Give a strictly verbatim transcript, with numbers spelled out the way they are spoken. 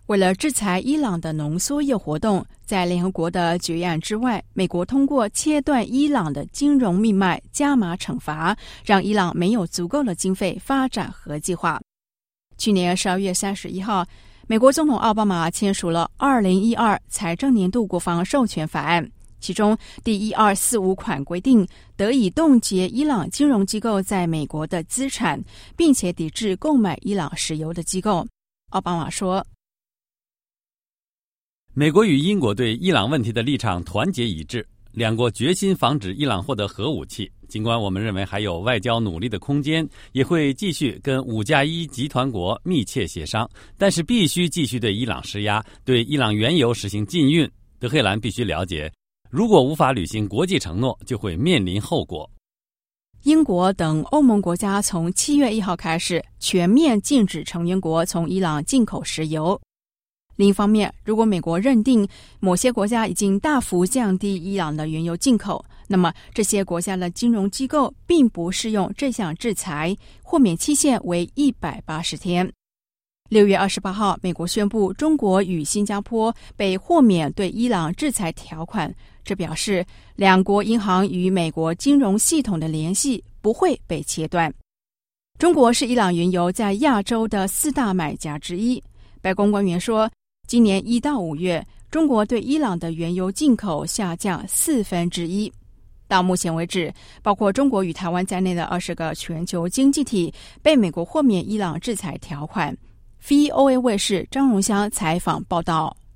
为了制裁伊朗的浓缩铀活动，在联合国的决议案之外，美国通过切断伊朗的金融命脉加码惩罚，让伊朗没有足够的经费发展核计划。去年十二月三十一号，美国总统奥巴马签署了二零一二财政年度国防授权法案，其中第一二四五款规定得以冻结伊朗金融机构在美国的资产，并且抵制购买伊朗石油的机构。奥巴马说， 美国与英国对伊朗问题的立场团结一致，两国决心防止伊朗获得核武器。尽管我们认为还有外交努力的空间，也会继续跟五加一集团国密切协商，但是必须继续对伊朗施压，对伊朗原油实行禁运。德黑兰必须了解，如果无法履行国际承诺，就会面临后果。 英国等欧盟国家从七月一号开始全面禁止成员国从伊朗进口石油。另一方面，如果美国认定某些国家已经大幅降低伊朗的原油进口，那么这些国家的金融机构并不适用这项制裁，豁免期限为一百八十天。六月二十八号，美国宣布中国与新加坡被豁免对伊朗制裁条款，这表示两国银行与美国金融系统的联系不会被切断。中国是伊朗原油在亚洲的四大买家之一。白宫官员说，今年一到五月，中国对伊朗的原油进口下降四分之一。到目前为止，包括中国与台湾在内的二十个全球经济体被美国豁免伊朗制裁条款。V O A 卫视张荣香采访报道。